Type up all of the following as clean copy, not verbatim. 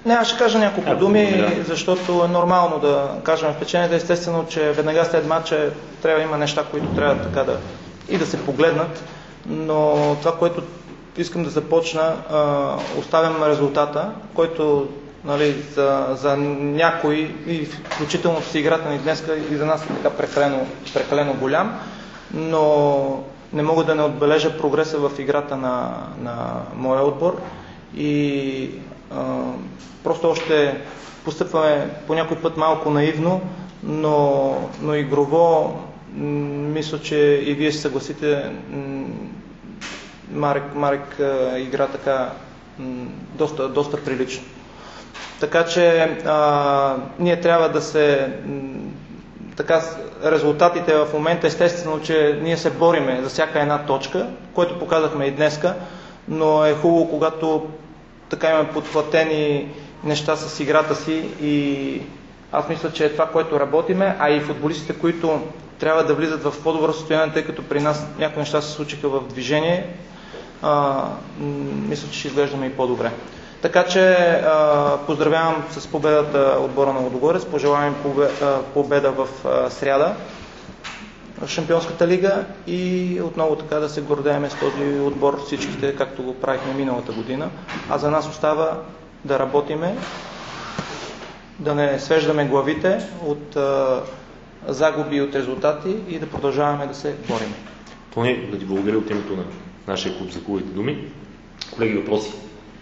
Не, ще кажа няколко думи, защото е нормално да кажем впечатлението. Естествено, че веднага след матча трябва да има неща, които трябва така да се погледнат, но това, което искам да започна, оставям резултата, който за някои, и включително с играта ни днес и за нас е така прекалено голям, но не мога да не отбележа прогреса в играта на моя отбор и просто още постъпваме по някой път малко наивно, но игрово мисля, че и вие се съгласите, Марек игра така доста прилично. Така че ние трябва да се... резултатите в момента, естествено, че ние се бориме за всяка една точка, което показахме и днеска, но е хубаво, когато така имаме подплатени неща с играта си и аз мисля, че е това, което работиме, а и футболистите, които трябва да влизат в по-добро състояние, тъй като при нас някои неща се случиха в движение, мисля, че ще изглеждаме и по-добре. Така че поздравявам с победата отбора на Лудогорец, пожелавам победа в сряда в Шампионската лига и отново така да се гордеем с този отбор всичките, както го правихме миналата година. А за нас остава да работиме, да не свеждаме главите от загуби и от резултати и да продължаваме да се бориме. Тони, да ти благодаря от името на нашия клуб за хубавите думи. Колеги, въпроси?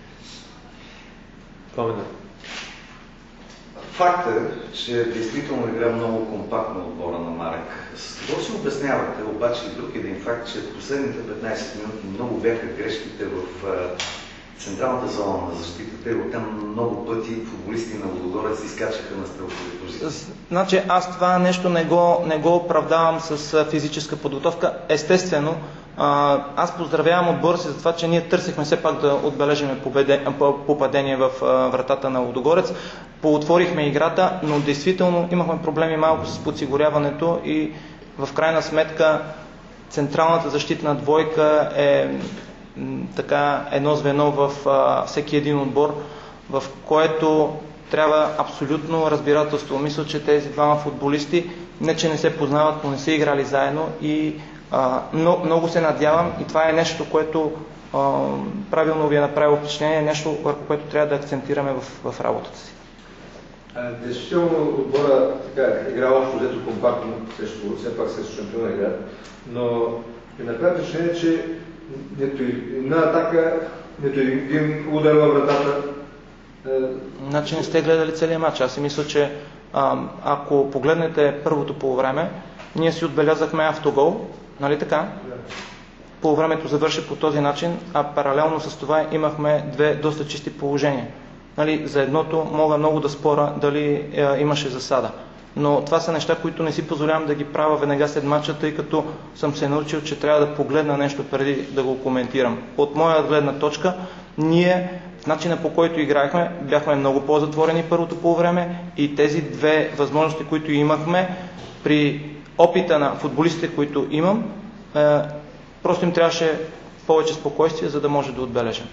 Факт е, че действително игра много компактно отбора на Марек. С какво си обяснявате, обаче и друг един факт, че в последните 15 минути много бяха грешките в централната зона на защитата и оттам много пъти футболисти на Лудогорец изкачаха на стрелкови позиции. Значи аз това нещо не го оправдавам с физическа подготовка. Естествено, аз поздравявам отбора си за това, че ние търсихме все пак да отбележим попадение в вратата на Лудогорец. Поотворихме играта, но действително имахме проблеми малко с подсигуряването и в крайна сметка централната защитна двойка е така едно звено в всеки един отбор, в което трябва абсолютно разбирателство. Мисля, че тези двама футболисти не че не се познават, но не са играли заедно и много се надявам и това е нещо, което правилно ви е направило впечатление, нещо върху което трябва да акцентираме в работата си. Действително отбора игра общо взето компактно, все пак срещу шампиона игра, но ми направи впечатление, че нито една атака, нито един удар във вратата. Значи не сте гледали целият матч. Аз си мисля, че ако погледнете първото полувреме, ние си отбелязахме автогол, нали така? Да. Полувремето завърши по този начин, а паралелно с това имахме две доста чисти положения. Нали, за едното мога много да спора дали имаше засада. Но това са неща, които не си позволявам да ги правя веднага след матча, тъй като съм се научил, че трябва да погледна нещо преди да го коментирам. От моя гледна точка, ние в начина по който играехме, бяхме много по-затворени първото полувреме и тези две възможности, които имахме, при опита на футболистите, които имам, просто им трябваше повече спокойствие, за да може да отбележим.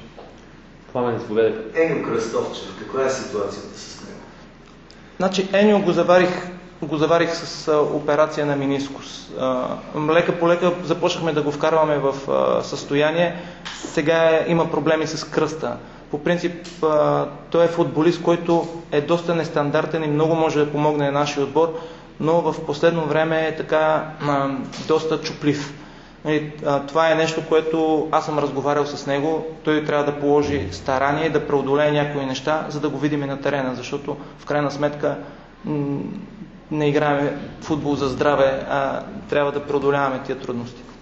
Еньо Кръстовчев, каква е ситуацията с него? Значи Еньо го заварих с операция на менискус. Лека по лека започнахме да го вкарваме в състояние. Сега има проблеми с кръста. По принцип той е футболист, който е доста нестандартен и много може да помогне на нашия отбор, но в последно време е така доста чуплив. Това е нещо, което аз съм разговарял с него. Той трябва да положи старание и да преодолее някои неща, за да го видим на терена, защото в крайна сметка не играем футбол за здраве, а трябва да преодоляваме тия трудности.